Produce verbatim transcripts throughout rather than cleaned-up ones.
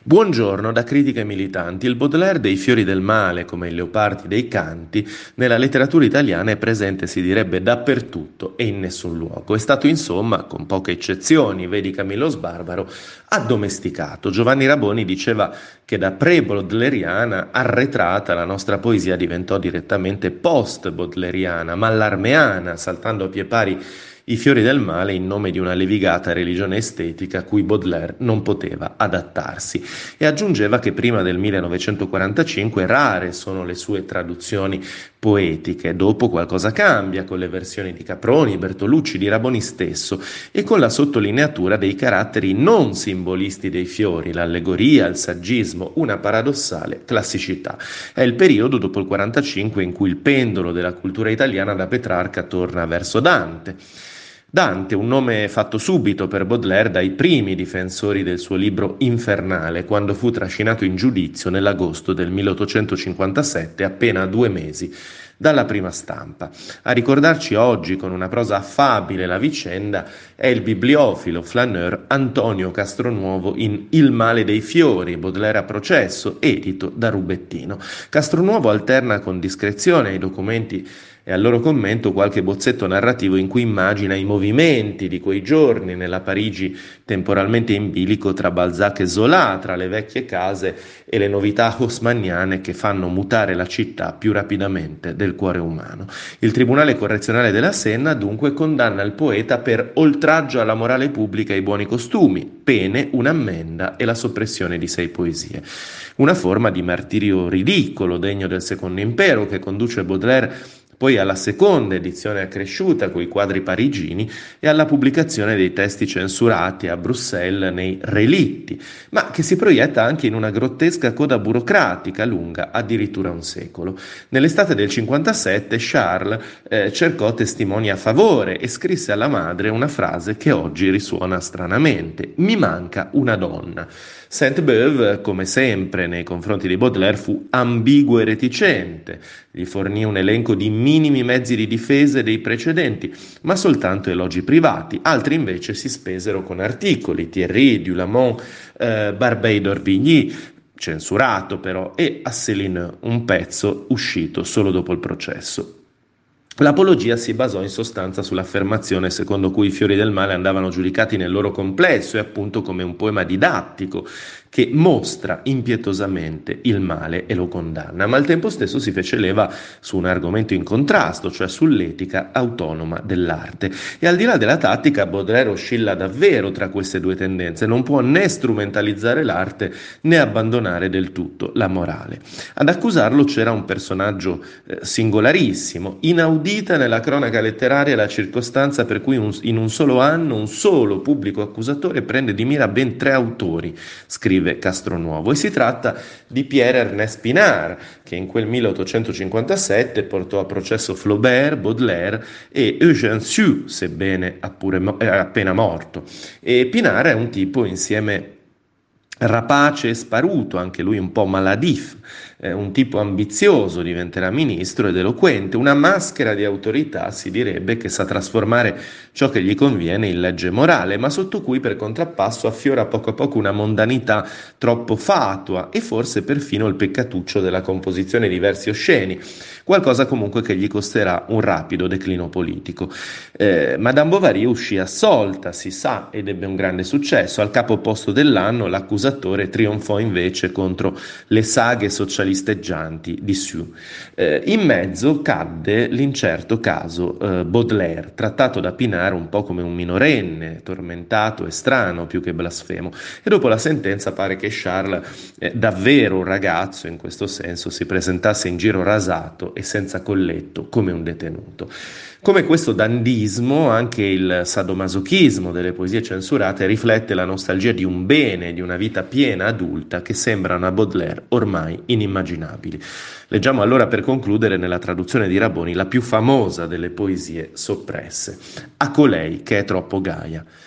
Buongiorno da Critiche Militanti. Il Baudelaire dei fiori del male, come il Leopardi dei canti, nella letteratura italiana è presente, si direbbe, dappertutto e in nessun luogo. È stato insomma, con poche eccezioni, vedi Camillo Sbarbaro, addomesticato. Giovanni Raboni diceva che da pre-baudelairiana arretrata la nostra poesia diventò direttamente post-baudelairiana, mallarmeana, saltando a pie pari i fiori del male in nome di una levigata religione estetica a cui Baudelaire non poteva adattarsi, e aggiungeva che prima del millenovecentoquarantacinque rare sono le sue traduzioni poetiche. Dopo qualcosa cambia con le versioni di Caproni, Bertolucci, di Raboni stesso, e con la sottolineatura dei caratteri non simbolisti dei fiori, l'allegoria, il saggismo, una paradossale classicità. È il periodo dopo il quarantacinque in cui il pendolo della cultura italiana da Petrarca torna verso Dante. Dante, un nome fatto subito per Baudelaire dai primi difensori del suo libro Infernale, quando fu trascinato in giudizio nell'agosto del milleottocentocinquantasette, appena a due mesi dalla prima stampa. A ricordarci oggi con una prosa affabile la vicenda è il bibliofilo flaneur Antonio Castronuovo in Il male dei fiori, Baudelaire a processo, edito da Rubettino. Castronuovo alterna con discrezione ai documenti e al loro commento qualche bozzetto narrativo in cui immagina i movimenti di quei giorni nella Parigi temporalmente in bilico tra Balzac e Zola, tra le vecchie case e le novità haussmanniane che fanno mutare la città più rapidamente del cuore umano. Il Tribunale Correzionale della Senna dunque condanna il poeta per oltraggio alla morale pubblica e ai buoni costumi, pene, un'ammenda e la soppressione di sei poesie. Una forma di martirio ridicolo, degno del Secondo Impero, che conduce Baudelaire poi alla seconda edizione accresciuta coi quadri parigini e alla pubblicazione dei testi censurati a Bruxelles nei Relitti, ma che si proietta anche in una grottesca coda burocratica lunga addirittura un secolo. Nell'estate del cinquantasette Charles eh, cercò testimoni a favore e scrisse alla madre una frase che oggi risuona stranamente: «Mi manca una donna». Sainte-Beuve, come sempre nei confronti di Baudelaire, fu ambiguo e reticente. Gli fornì un elenco di minimi mezzi di difesa dei precedenti, ma soltanto elogi privati. Altri invece si spesero con articoli, Thierry, Dulamont, eh, Barbey d'Orvigny, censurato però, e Asselineau, un pezzo uscito solo dopo il processo. L'apologia si basò in sostanza sull'affermazione secondo cui i fiori del male andavano giudicati nel loro complesso e appunto come un poema didattico che mostra impietosamente il male e lo condanna, ma al tempo stesso si fece leva su un argomento in contrasto, cioè sull'etica autonoma dell'arte. E al di là della tattica, Baudelaire oscilla davvero tra queste due tendenze, non può né strumentalizzare l'arte né abbandonare del tutto la morale. Ad accusarlo c'era un personaggio eh, singolarissimo, inaudita nella cronaca letteraria la circostanza per cui un, in un solo anno un solo pubblico accusatore prende di mira ben tre autori, scrive Castronuovo, e si tratta di Pierre-Ernest Pinard, che in quel milleottocentocinquantasette portò a processo Flaubert, Baudelaire e Eugène Sue, sebbene appena morto. E Pinard è un tipo insieme rapace e sparuto, anche lui un po' maladif, eh, un tipo ambizioso, diventerà ministro ed eloquente, una maschera di autorità, si direbbe, che sa trasformare ciò che gli conviene in legge morale, ma sotto cui per contrappasso affiora poco a poco una mondanità troppo fatua e forse perfino il peccatuccio della composizione di versi osceni, qualcosa comunque che gli costerà un rapido declino politico. Eh, Madame Bovary uscì assolta, si sa, ed ebbe un grande successo. Al capo opposto dell'anno l'accusatore trionfò invece contro le saghe socialisteggianti di Sue. Eh, in mezzo cadde l'incerto caso eh, Baudelaire, trattato da Pinard un po' come un minorenne, tormentato e strano più che blasfemo, e dopo la sentenza pare che Charles, eh, davvero un ragazzo in questo senso, si presentasse in giro rasato e senza colletto come un detenuto. Come questo dandismo, anche il sadomasochismo delle poesie censurate riflette la nostalgia di un bene, di una vita piena adulta che sembrano a Baudelaire ormai inimmaginabili. Leggiamo allora per concludere nella traduzione di Raboni la più famosa delle poesie soppresse: A colei che è troppo gaia.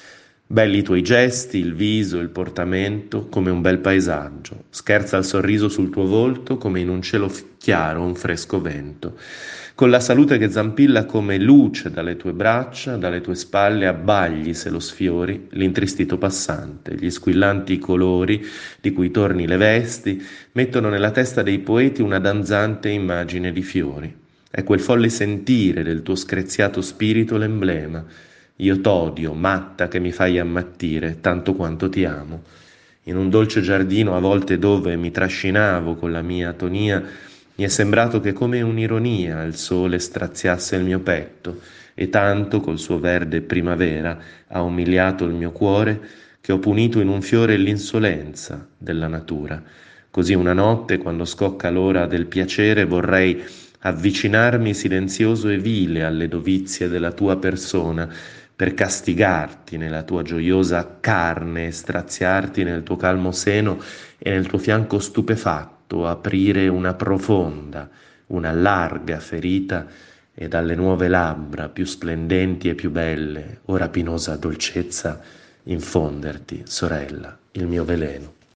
Belli i tuoi gesti, il viso, il portamento, come un bel paesaggio. Scherza il sorriso sul tuo volto, come in un cielo f- chiaro, un fresco vento. Con la salute che zampilla come luce dalle tue braccia, dalle tue spalle abbagli se lo sfiori, l'intristito passante, gli squillanti colori di cui torni le vesti, mettono nella testa dei poeti una danzante immagine di fiori. È quel folle sentire del tuo screziato spirito l'emblema. Io t'odio, matta che mi fai ammattire, tanto quanto ti amo. In un dolce giardino, a volte dove mi trascinavo con la mia atonia, mi è sembrato che come un'ironia il sole straziasse il mio petto e tanto col suo verde primavera ha umiliato il mio cuore che ho punito in un fiore l'insolenza della natura. Così una notte, quando scocca l'ora del piacere, vorrei avvicinarmi silenzioso e vile alle dovizie della tua persona per castigarti nella tua gioiosa carne e straziarti nel tuo calmo seno e nel tuo fianco stupefatto aprire una profonda, una larga ferita e dalle nuove labbra più splendenti e più belle, o rapinosa dolcezza, infonderti, sorella, il mio veleno.